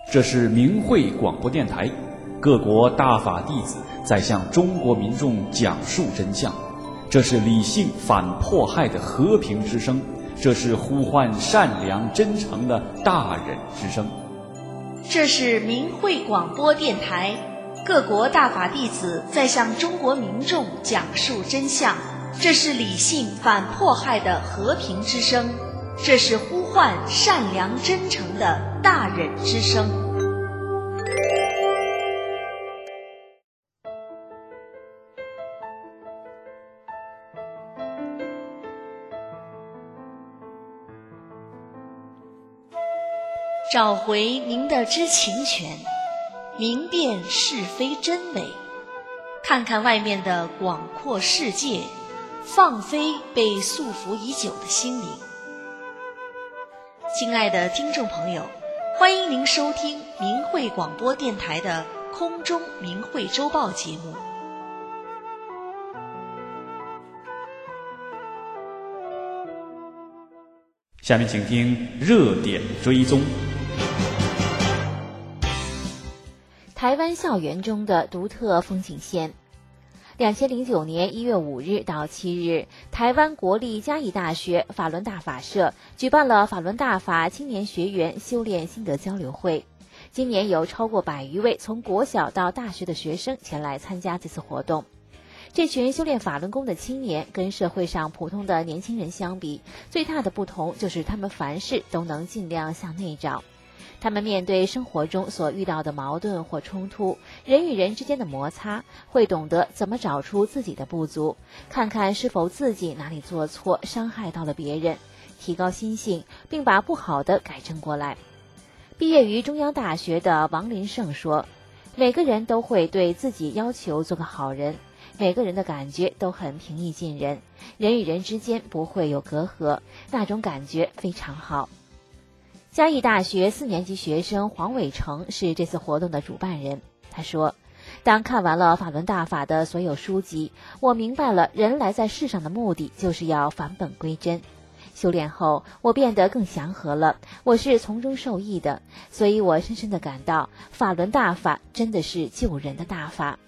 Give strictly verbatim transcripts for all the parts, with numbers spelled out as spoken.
这是明慧广播电台，各国大法弟子在向中国民众讲述真相。这是理性反迫害的和平之声，这是呼唤善良真诚的大忍之声。 这是明慧广播电台，各国大法弟子在向中国民众讲述真相。这是理性反迫害的和平之声，这是呼唤善良真诚的大忍之声。找回您的知情权，明辨是非真伪，看看外面的广阔世界，放飞被束缚已久的心灵。亲爱的听众朋友，欢迎您收听明慧广播电台的空中明慧周报节目。 下面请听热点追踪。 台湾校园中的独特风景线。二零零九年一月五日到七日，台湾国立嘉义大学法轮大法社举办了法轮大法青年学员修炼心得交流会。今年有超过百余位从国小到大学的学生前来参加这次活动。这群修炼法轮功的青年跟社会上普通的年轻人相比，最大的不同就是他们凡事都能尽量向内找。他们面对生活中所遇到的矛盾或冲突，人与人之间的摩擦，会懂得怎么找出自己的不足，看看是否自己哪里做错，伤害到了别人，提高心性，并把不好的改正过来。毕业于中央大学的王林胜说，每个人都会对自己要求做个好人，每个人的感觉都很平易近人，人与人之间不会有隔阂，那种感觉非常好。嘉义大学四年级学生黄伟成是这次活动的主办人。他说，当看完了法轮大法的所有书籍，我明白了人来在世上的目的就是要返本归真。修炼后，我变得更祥和了，我是从中受益的，所以我深深地感到法轮大法真的是救人的大法。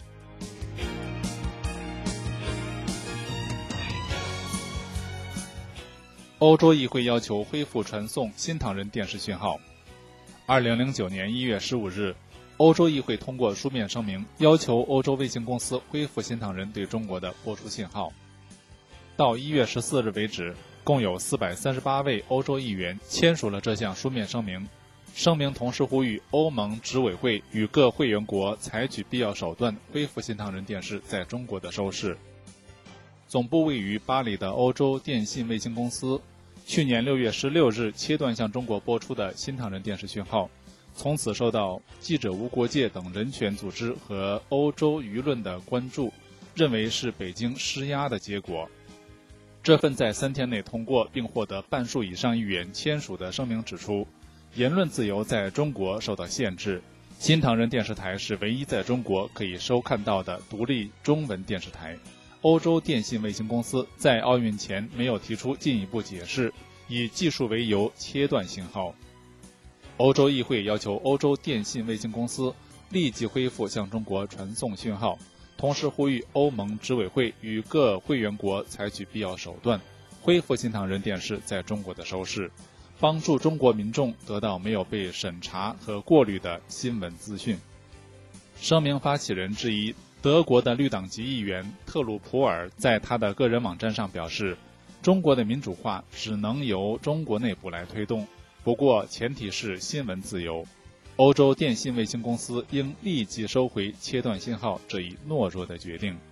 欧洲议会要求恢复传送新唐人电视讯号。二零零九年一月十五日，欧洲议会通过书面声明，要求欧洲卫星公司恢复新唐人对中国的播出信号。到一月十四日为止，共有四百三十八位欧洲议员签署了这项书面声明。声明同时呼吁欧盟执委会与各会员国采取必要手段，恢复新唐人电视在中国的收视。总部位于巴黎的欧洲电信卫星公司去年六月十六日切断向中国播出的新唐人电视讯号，从此受到记者无国界等人权组织和欧洲舆论的关注，认为是北京施压的结果。这份在三天内通过并获得半数以上议员签署的声明指出，言论自由在中国受到限制，新唐人电视台是唯一在中国可以收看到的独立中文电视台。欧洲电信卫星公司在奥运前没有提出进一步解释，以技术为由切断信号。欧洲议会要求欧洲电信卫星公司立即恢复向中国传送讯号，同时呼吁欧盟执委会与各会员国采取必要手段，恢复新唐人电视在中国的收视，帮助中国民众得到没有被审查和过滤的新闻资讯。声明发起人之一德国的绿党籍议员特鲁普尔在他的个人网站上表示，中国的民主化只能由中国内部来推动，不过前提是新闻自由。欧洲电信卫星公司应立即收回切断信号这一懦弱的决定。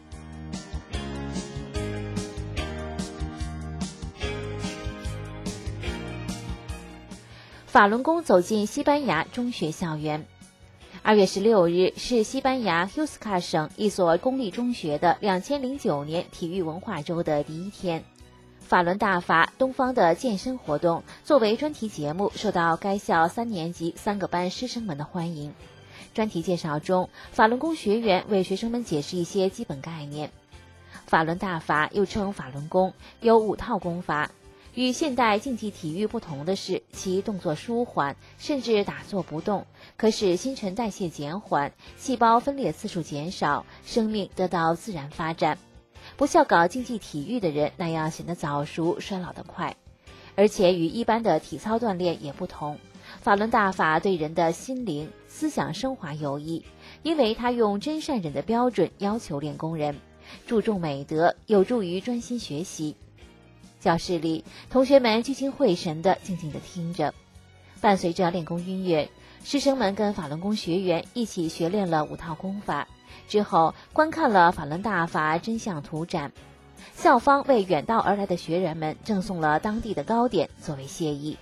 法轮功走进西班牙中学校园。二月十六日是西班牙 Huesca 省一所公立中学的二零零九年体育文化周的第一天。法轮大法东方的健身活动作为专题节目，受到该校三年级三个班师生们的欢迎。专题介绍中，法轮功学员为学生们解释一些基本概念。法轮大法又称法轮功，有五套功法， 与现代竞技体育不同的是，其动作舒缓，甚至打坐不动，可使新陈代谢减缓，细胞分裂次数减少，生命得到自然发展。不像搞竞技体育的人那样显得早熟，衰老得快。而且与一般的体操锻炼也不同，法轮大法对人的心灵、思想升华有益，因为它用真善忍的标准要求练功人，注重美德，有助于专心学习。教室里，同学们聚精会神地静静地听着，伴随着练功音乐，师生们跟法轮功学员一起学练了五套功法，之后观看了法轮大法真相图展。校方为远道而来的学员们赠送了当地的糕点作为谢意。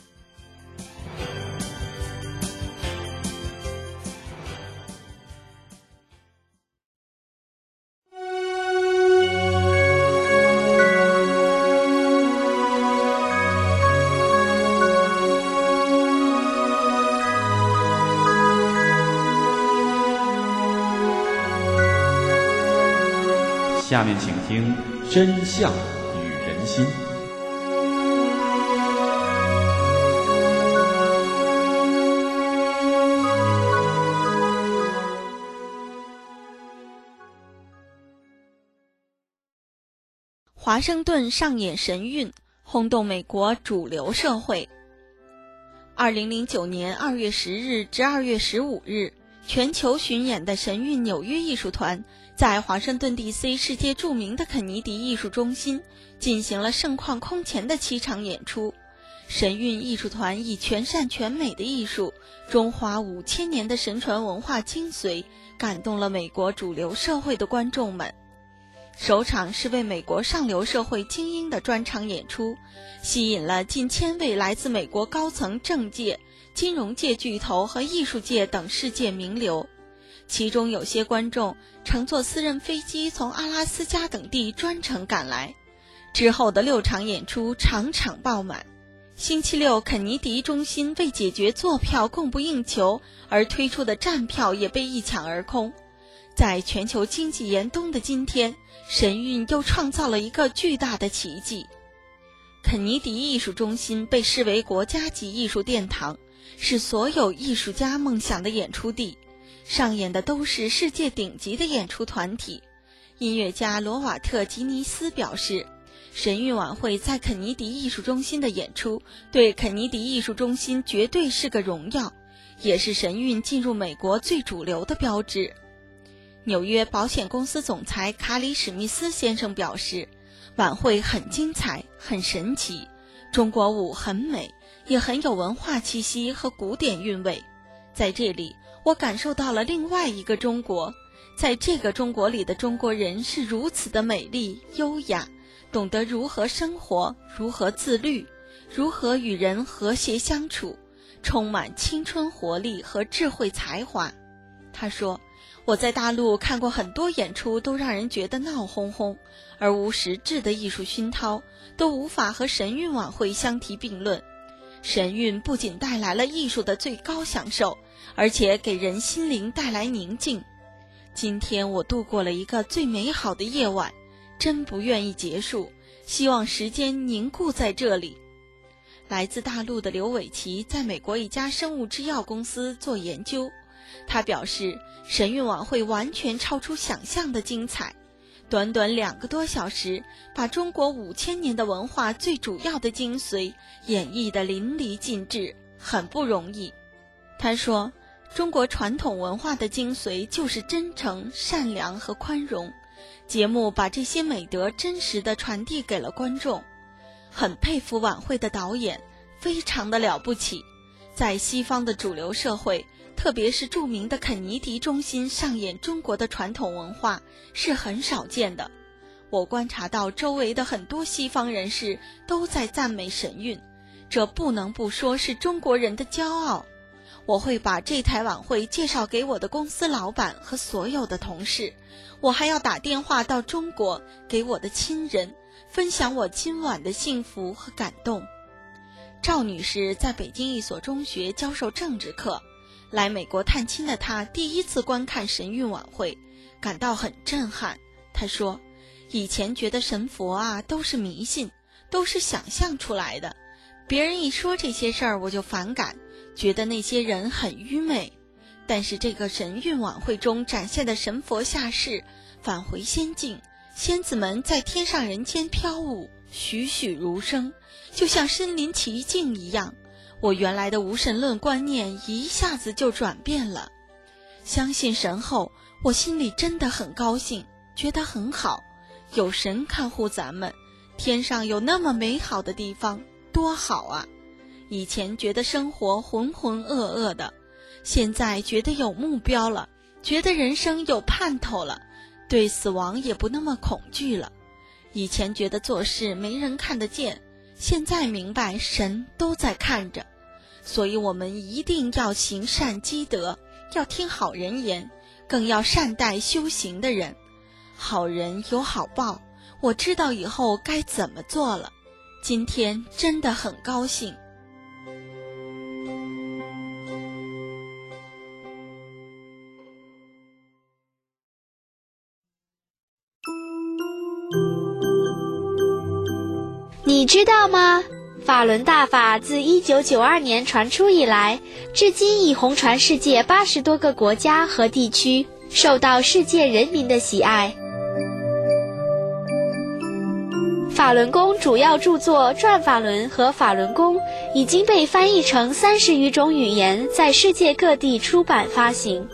下面请听《真相与人心》。 华盛顿上演神韵，轰动美国主流社会。二零零九年二月十日至二月十五日，全球巡演的神韵纽约艺术团在华盛顿 D C 世界著名的肯尼迪艺术中心进行了盛况空前的七场演出。神韵艺术团以全善全美的艺术，中华五千年的神传文化精髓，感动了美国主流社会的观众们。首场是为美国上流社会精英的专场演出，吸引了近千位来自美国高层政界、金融界巨头和艺术界等世界名流。其中有些观众乘坐私人飞机从阿拉斯加等地专程赶来。之后的六场演出场场爆满。星期六，肯尼迪中心为解决坐票供不应求而推出的站票也被一抢而空。在全球经济严冬的今天，神韵又创造了一个巨大的奇迹。肯尼迪艺术中心被视为国家级艺术殿堂，是所有艺术家梦想的演出地，上演的都是世界顶级的演出团体。音乐家罗瓦特·吉尼斯表示，神韵晚会在肯尼迪艺术中心的演出对肯尼迪艺术中心绝对是个荣耀，也是神韵进入美国最主流的标志。纽约保险公司总裁卡里史密斯先生表示，晚会很精彩，很神奇，中国舞很美，也很有文化气息和古典韵味。在这里，我感受到了另外一个中国，在这个中国里的中国人是如此的美丽、优雅，懂得如何生活，如何自律，如何与人和谐相处，充满青春活力和智慧才华。他说，我在大陆看过很多演出，都让人觉得闹哄哄，而无实质的艺术熏陶，都无法和神韵晚会相提并论。神韵不仅带来了艺术的最高享受，而且给人心灵带来宁静。今天我度过了一个最美好的夜晚，真不愿意结束，希望时间凝固在这里。来自大陆的刘伟奇在美国一家生物制药公司做研究，他表示，神韵晚会完全超出想象的精彩，短短两个多小时，把中国五千年的文化最主要的精髓演绎得淋漓尽致，很不容易。他说，中国传统文化的精髓就是真诚、善良和宽容，节目把这些美德真实地传递给了观众。很佩服晚会的导演，非常的了不起，在西方的主流社会，特别是著名的肯尼迪中心上演中国的传统文化是很少见的。我观察到周围的很多西方人士都在赞美神韵，这不能不说是中国人的骄傲。我会把这台晚会介绍给我的公司老板和所有的同事，我还要打电话到中国给我的亲人，分享我今晚的幸福和感动。赵女士在北京一所中学教授政治课，来美国探亲的她第一次观看神韵晚会，感到很震撼。她说，以前觉得神佛啊都是迷信， 都是想象出来的。别人一说这些事儿，我就反感，觉得那些人很愚昧。但是这个神韵晚会中展现的神佛下世，返回仙境，仙子们在天上人间飘舞，栩栩如生，就像身临其境一样。我原来的无神论观念一下子就转变了。相信神后，我心里真的很高兴，觉得很好，有神看护咱们，天上有那么美好的地方，多好啊！以前觉得生活浑浑噩噩的，现在觉得有目标了，觉得人生有盼头了，对死亡也不那么恐惧了。以前觉得做事没人看得见，现在明白神都在看着，所以我们一定要行善积德，要听好人言，更要善待修行的人。好人有好报，我知道以后该怎么做了。今天真的很高兴。 你知道吗？法轮大法自一九九二年传出以来，至今已红传世界八十多个国家和地区，受到世界人民的喜爱。法轮功主要著作《转法轮》和《法轮功》已经被翻译成三十余种语言，在世界各地出版发行。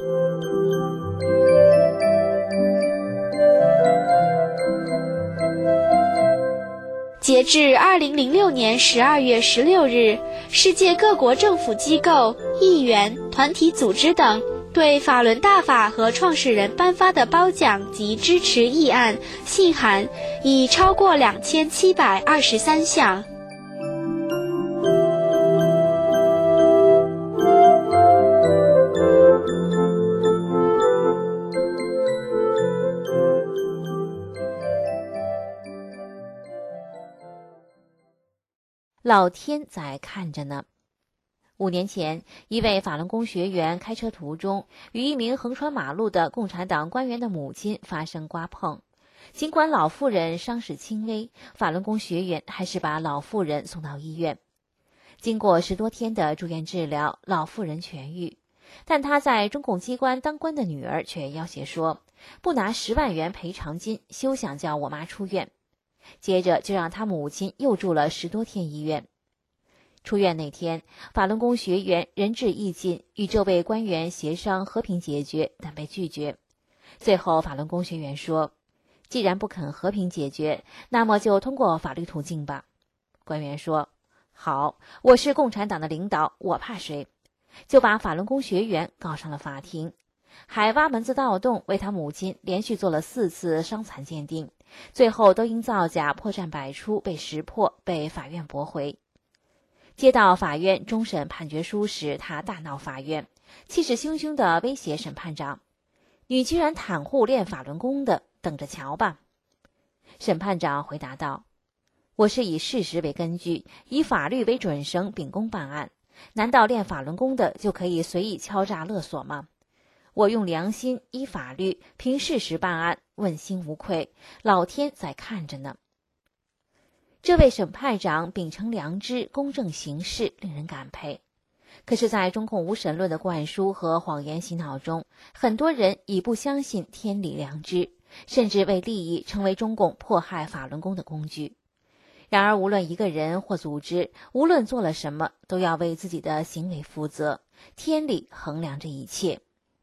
截至二零零六年十二月十六日，世界各国政府机构、议员、团体组织等对法轮大法和创始人颁发的褒奖及支持议案、信函已超过两千七百二十三项。 老天在看着呢。五年前，一位法轮功学员开车途中与一名横穿马路的共产党官员的母亲发生刮碰。尽管老妇人伤势轻微，法轮功学员还是把老妇人送到医院。经过十多天的住院治疗，老妇人痊愈。但她在中共机关当官的女儿却要挟说，不拿十万元赔偿金，休想叫我妈出院。接着就让他母亲又住了十多天医院。出院那天，法轮功学员仁至义尽，与这位官员协商和平解决，但被拒绝。最后法轮功学员说，既然不肯和平解决，那么就通过法律途径吧。官员说，好，我是共产党的领导，我怕谁？就把法轮功学员告上了法庭，还挖门子盗洞，为他母亲连续做了四次伤残鉴定，最后都因造假破绽百出被识破，被法院驳回。接到法院终审判决书时，他大闹法院，气势汹汹地威胁审判长，你居然袒护练法轮功的，等着瞧吧。审判长回答道，我是以事实为根据，以法律为准绳秉公办案，难道练法轮功的就可以随意敲诈勒索吗？我用良心，依法律，凭事实办案，问心无愧，老天在看着呢。这位审判长秉承良知，公正行事，令人感佩。可是在中共无神论的灌输和谎言洗脑中，很多人已不相信天理良知，甚至为利益成为中共迫害法轮功的工具。然而无论一个人或组织，无论做了什么，都要为自己的行为负责，天理衡量这一切。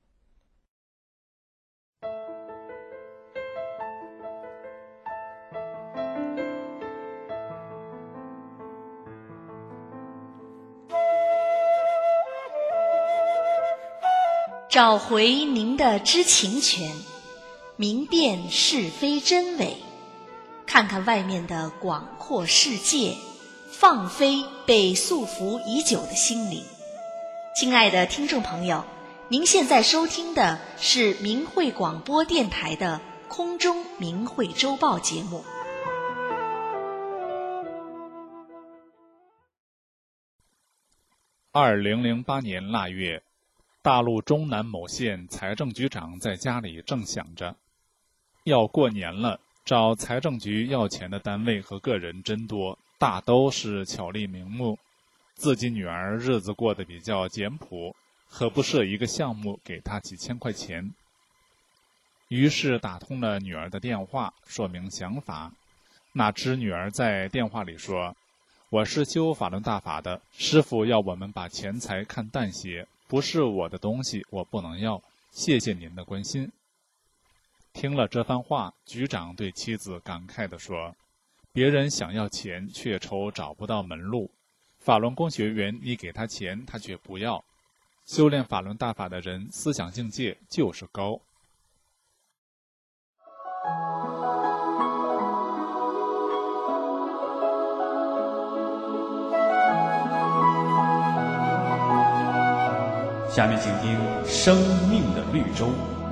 找回您的知情权，明辨是非真伪，看看外面的广阔世界，放飞被束缚已久的心灵。亲爱的听众朋友，您现在收听的是明慧广播电台的空中明慧周报节目。 二零零八年腊月，大陆中南某县财政局长在家里正想着，要过年了， 找财政局要钱的单位和个人真多，大都是巧立名目，自己女儿日子过得比较简朴，何不设一个项目给她几千块钱？于是打通了女儿的电话，说明想法。哪知女儿在电话里说：“我是修法轮大法的，师父要我们把钱财看淡些，不是我的东西，我不能要，谢谢您的关心。”听了这番话，局长对妻子感慨地说：“别人想要钱，却愁找不到门路。法轮功学员，你给他钱，他却不要。修炼法轮大法的人，思想境界就是高。” 下面请听《生命的绿洲》。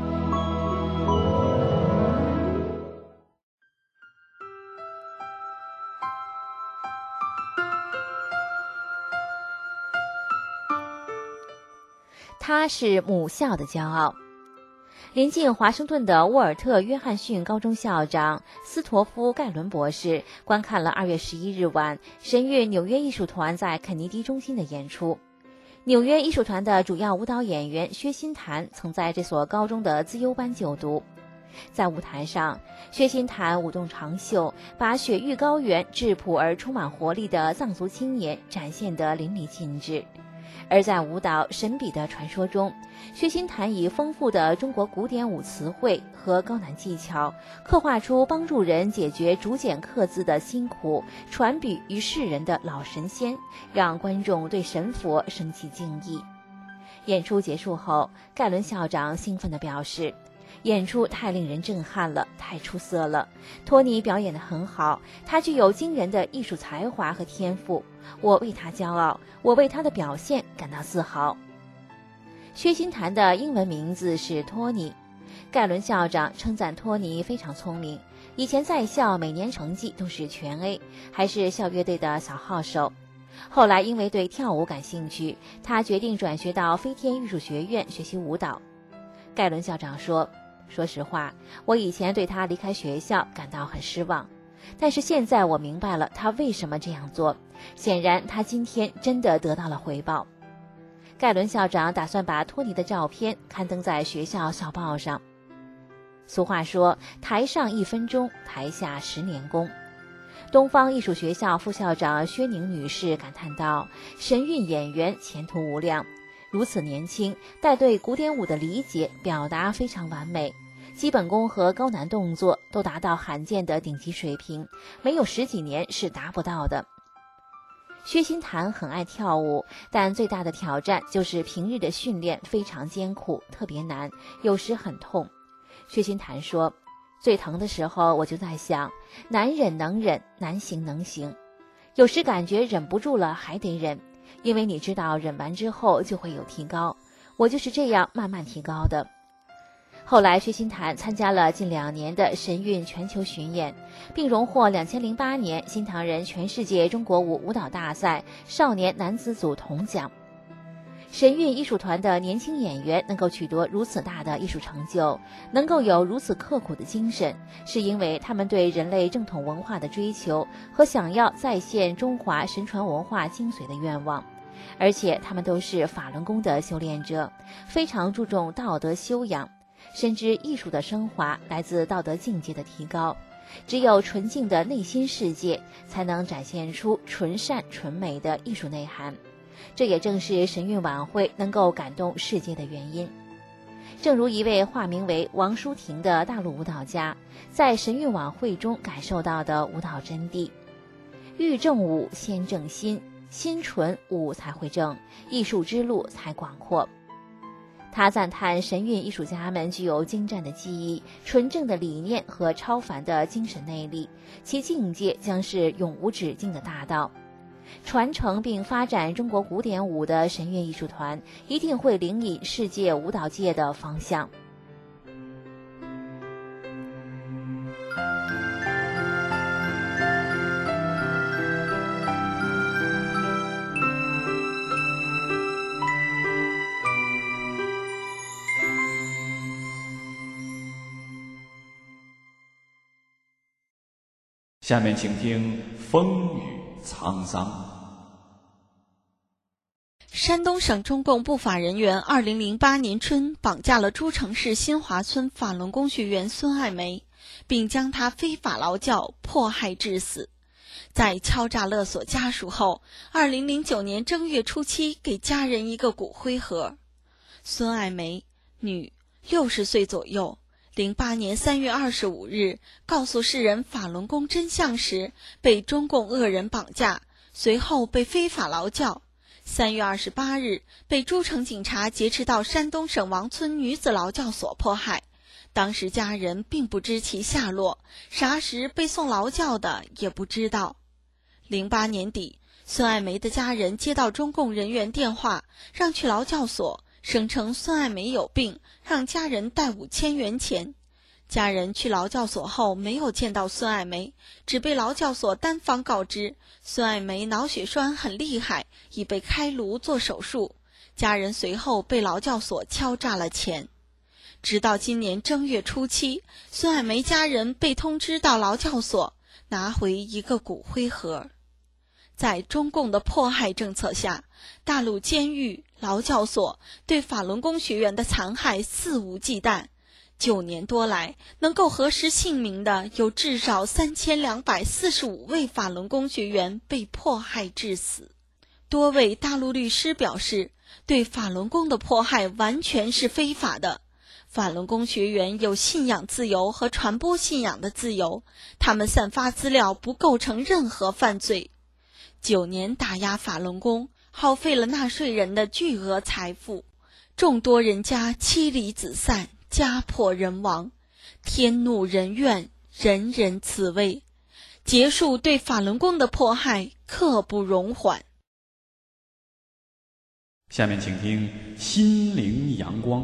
他是母校的骄傲。临近华盛顿的沃尔特·约翰逊高中校长斯托夫·盖伦博士观看了二月十一日晚神韵纽约艺术团在肯尼迪中心的演出。纽约艺术团的主要舞蹈演员薛新谭曾在这所高中的资优班就读。在舞台上，薛新谭舞动长袖，把雪域高原质朴而充满活力的藏族青年展现得淋漓尽致。而在舞蹈《神笔的传说》中，薛新谭以丰富的中国古典舞词汇和高难技巧，刻画出帮助人解决竹简刻字的辛苦，传笔于世人的老神仙，让观众对神佛升起敬意。演出结束后，盖伦校长兴奋地表示：“演出太令人震撼了，太出色了！托尼表演得很好，他具有惊人的艺术才华和天赋，我为他骄傲，我为他的表现感到自豪。”薛新谭的英文名字是托尼。盖伦校长称赞托尼非常聪明，以前在校每年成绩都是全 A， 还是校乐队的小号手。后来因为对跳舞感兴趣，他决定转学到飞天艺术学院学习舞蹈。盖伦校长说：“说实话，我以前对他离开学校感到很失望，但是现在我明白了他为什么这样做。显然他今天真的得到了回报。”盖伦校长打算把托尼的照片刊登在学校校报上。俗话说，台上一分钟，台下十年功。东方艺术学校副校长薛宁女士感叹道：“神韵演员前途无量，如此年轻，但对古典舞的理解表达非常完美，基本功和高难动作都达到罕见的顶级水平，没有十几年是达不到的。”薛新谭很爱跳舞，但最大的挑战就是平日的训练非常艰苦，特别难，有时很痛。薛新谭说：“最疼的时候我就在想，难忍能忍，难行能行。有时感觉忍不住了还得忍，因为你知道忍完之后就会有提高，我就是这样慢慢提高的。”后来薛新谭参加了近两年的神韵全球巡演，并荣获两千零八年新唐人全世界中国舞舞蹈大赛少年男子组铜奖。神韵艺术团的年轻演员能够取得如此大的艺术成就，能够有如此刻苦的精神，是因为他们对人类正统文化的追求和想要再现中华神传文化精髓的愿望。而且他们都是法轮功的修炼者，非常注重道德修养，深知艺术的升华来自道德境界的提高，只有纯净的内心世界，才能展现出纯善纯美的艺术内涵。这也正是神韵晚会能够感动世界的原因。正如一位化名为王淑婷的大陆舞蹈家在神韵晚会中感受到的舞蹈真谛：欲正舞先正心，心纯舞才会正，艺术之路才广阔。他赞叹神韵艺术家们具有精湛的技艺、纯正的理念和超凡的精神内力，其境界将是永无止境的大道。传承并发展中国古典舞的神韵艺术团一定会领引世界舞蹈界的方向。 下面请听风雨沧桑。 山东省中共不法人员二零零八年春绑架了诸城市新华村法轮功学员孙爱梅，并将她非法劳教迫害致死。在敲诈勒索家属后，二零零九年正月初七给家人一个骨灰盒。孙爱梅，女，六十岁左右。零八年三月二十五日，告诉世人法轮功真相时，被中共恶人绑架，随后被非法劳教。三月二十八日，被诸城警察劫持到山东省王村女子劳教所迫害。当时家人并不知其下落，啥时被送劳教的也不知道。零八年底，孙爱梅的家人接到中共人员电话，让去劳教所，声称孙爱梅有病，让家人带五千元钱。家人去劳教所后没有见到孙爱梅，只被劳教所单方告知孙爱梅脑血栓很厉害，已被开颅做手术。家人随后被劳教所敲诈了钱。直到今年正月初七，孙爱梅家人被通知到劳教所拿回一个骨灰盒。在中共的迫害政策下，大陆监狱、劳教所对法轮功学员的残害肆无忌惮。九年多来，能够核实姓名的有至少三千两百四十五位法轮功学员被迫害致死。多位大陆律师表示，对法轮功的迫害完全是非法的。法轮功学员有信仰自由和传播信仰的自由，他们散发资料不构成任何犯罪。九年打压法轮功，耗费了纳税人的巨额财富，众多人家妻离子散，家破人亡，天怒人怨，人人自危。结束对法轮功的迫害，刻不容缓。 下面请听心灵阳光。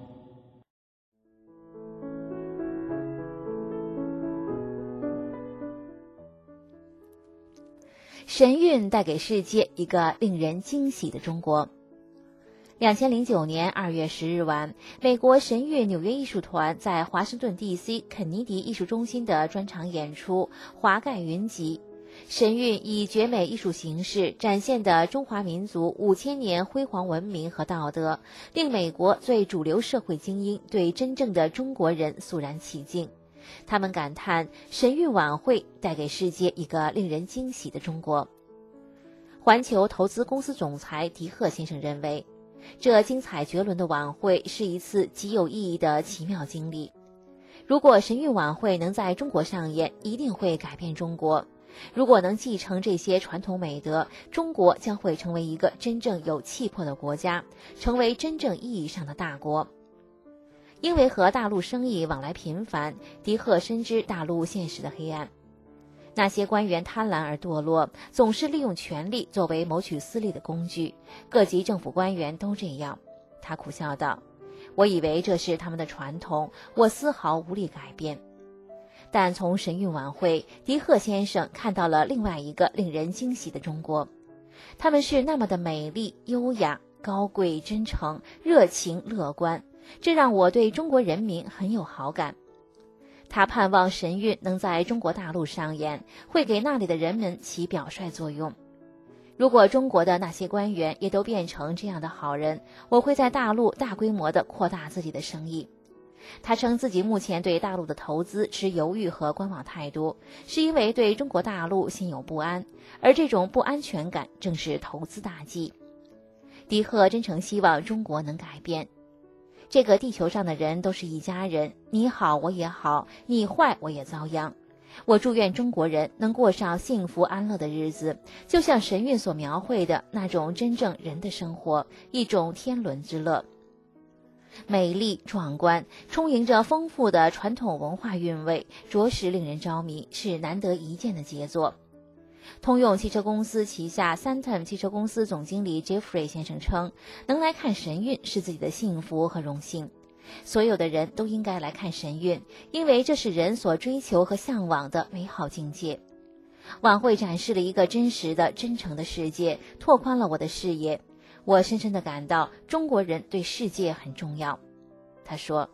神韵带给世界一个令人惊喜的中国。两千零九年二月十日晚，美国神韵纽约艺术团在华盛顿 D C 肯尼迪艺术中心的专场演出《华盖云集》。神韵以绝美艺术形式展现的中华民族五千年辉煌文明和道德，令美国最主流社会精英对真正的中国人肃然起敬。他们感叹神韵晚会带给世界一个令人惊喜的中国。环球投资公司总裁迪赫先生认为，这精彩绝伦的晚会是一次极有意义的奇妙经历。如果神韵晚会能在中国上演，一定会改变中国。如果能继承这些传统美德，中国将会成为一个真正有气魄的国家，成为真正意义上的大国。因为和大陆生意往来频繁，迪赫深知大陆现实的黑暗。那些官员贪婪而堕落，总是利用权力作为谋取私利的工具，各级政府官员都这样。他苦笑道，我以为这是他们的传统，我丝毫无力改变。但从神韵晚会，迪赫先生看到了另外一个令人惊喜的中国。他们是那么的美丽、优雅、高贵、真诚、热情、乐观，这让我对中国人民很有好感。他盼望神韵能在中国大陆上演，会给那里的人们起表率作用。如果中国的那些官员也都变成这样的好人，我会在大陆大规模地扩大自己的生意。他称自己目前对大陆的投资持犹豫和观望态度，是因为对中国大陆心有不安，而这种不安全感正是投资大忌。迪赫真诚希望中国能改变。这个地球上的人都是一家人，你好我也好，你坏我也遭殃。我祝愿中国人能过上幸福安乐的日子，就像神韵所描绘的那种真正人的生活，一种天伦之乐。美丽壮观，充盈着丰富的传统文化韵味，着实令人着迷，是难得一见的杰作。通用汽车公司旗下 Santam 汽车公司总经理 Jeffrey 先生称，能来看神韵是自己的幸福和荣幸。所有的人都应该来看神韵，因为这是人所追求和向往的美好境界。晚会展示了一个真实的、真诚的世界，拓宽了我的视野。我深深地感到中国人对世界很重要。他说，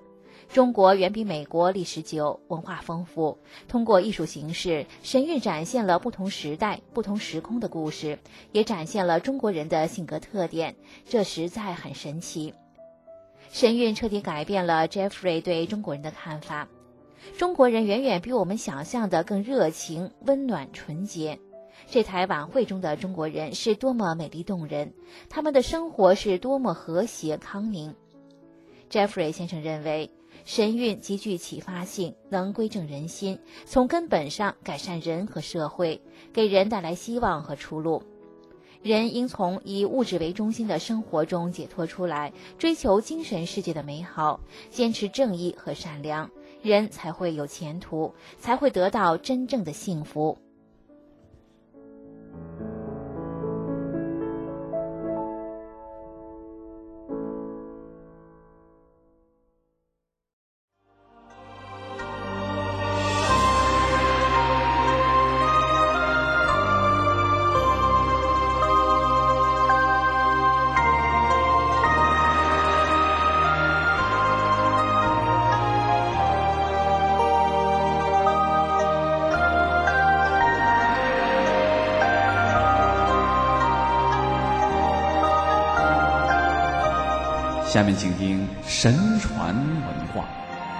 中国远比美国历史久，文化丰富。通过艺术形式，神韵展现了不同时代、不同时空的故事，也展现了中国人的性格特点，这实在很神奇。神韵彻底改变了 Jeffrey 对中国人的看法。中国人远远比我们想象的更热情、温暖、纯洁。这台晚会中的中国人是多么美丽动人，他们的生活是多么和谐康宁。Jeffrey 先生认为，神韵极具启发性，能归正人心，从根本上改善人和社会，给人带来希望和出路。人应从以物质为中心的生活中解脱出来，追求精神世界的美好，坚持正义和善良，人才会有前途，才会得到真正的幸福。 下面请听神传文化。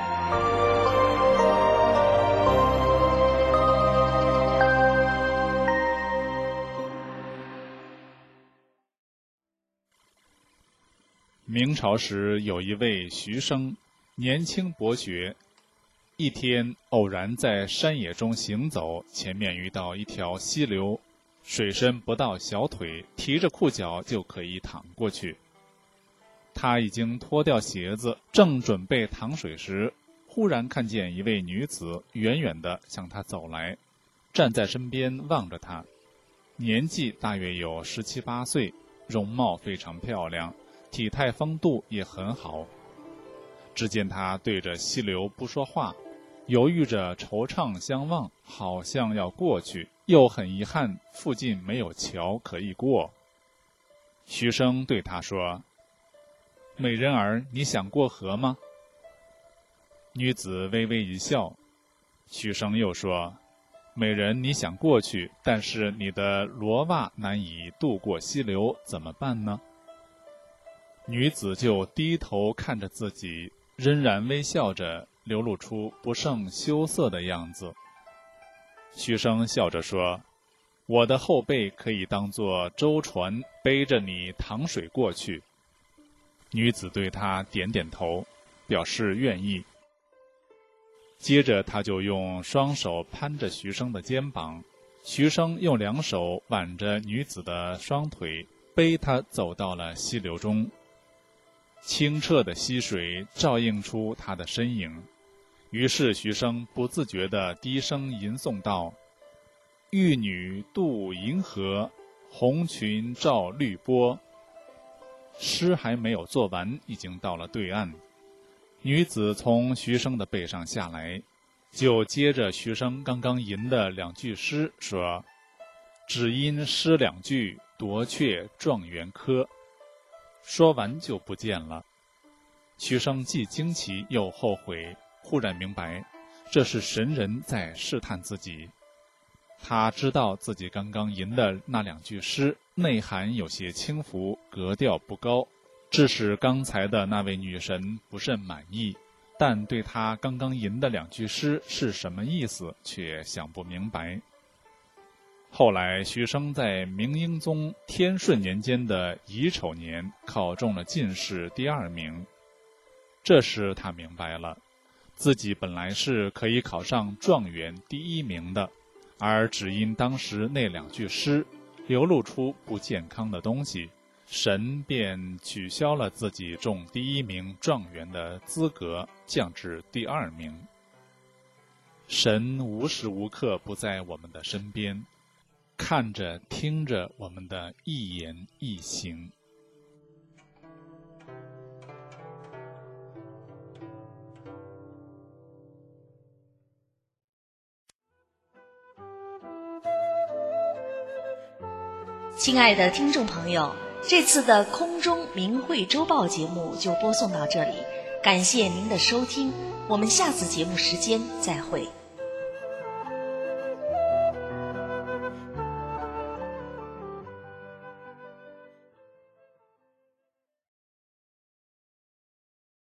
明朝时有一位徐生，年轻博学，一天偶然在山野中行走，前面遇到一条溪流，水深不到小腿，提着裤脚就可以淌过去。他已经脱掉鞋子，正准备淌水时，忽然看见一位女子远远地向他走来，站在身边望着他，年纪大约有十七八岁，容貌非常漂亮，体态风度也很好。只见他对着溪流不说话，犹豫着惆怅相望，好像要过去，又很遗憾附近没有桥可以过。徐生对他说：“美人儿，你想过河吗？”女子微微一笑。徐生又说：“美人，你想过去，但是你的罗袜难以渡过溪流，怎么办呢？”女子就低头看着自己，仍然微笑着，流露出不胜羞涩的样子。徐生笑着说：“我的后背可以当作舟船，背着你淌水过去。”女子对他点点头，表示愿意。接着他就用双手攀着徐生的肩膀，徐生用两手挽着女子的双腿，背她走到了溪流中。清澈的溪水照映出他的身影，于是徐生不自觉地低声吟诵道：“玉女渡银河，红裙照绿波。”诗还没有做完，已经到了对岸。女子从徐生的背上下来，就接着徐生刚刚吟的两句诗说：“只因诗两句，夺却状元科。”说完就不见了。徐生既惊奇又后悔，忽然明白，这是神人在试探自己。他知道自己刚刚吟的那两句诗内涵有些轻浮，格调不高，致使刚才的那位女神不甚满意，但对他刚刚吟的两句诗是什么意思却想不明白。后来徐生在明英宗天顺年间的乙丑年考中了进士第二名，这时他明白了，自己本来是可以考上状元第一名的，而只因当时那两句诗流露出不健康的东西，神便取消了自己中第一名状元的资格，降至第二名。神无时无刻不在我们的身边，看着听着我们的一言一行。 亲爱的听众朋友，这次的空中明慧周报节目就播送到这里， 感谢您的收听，我们下次节目时间再会。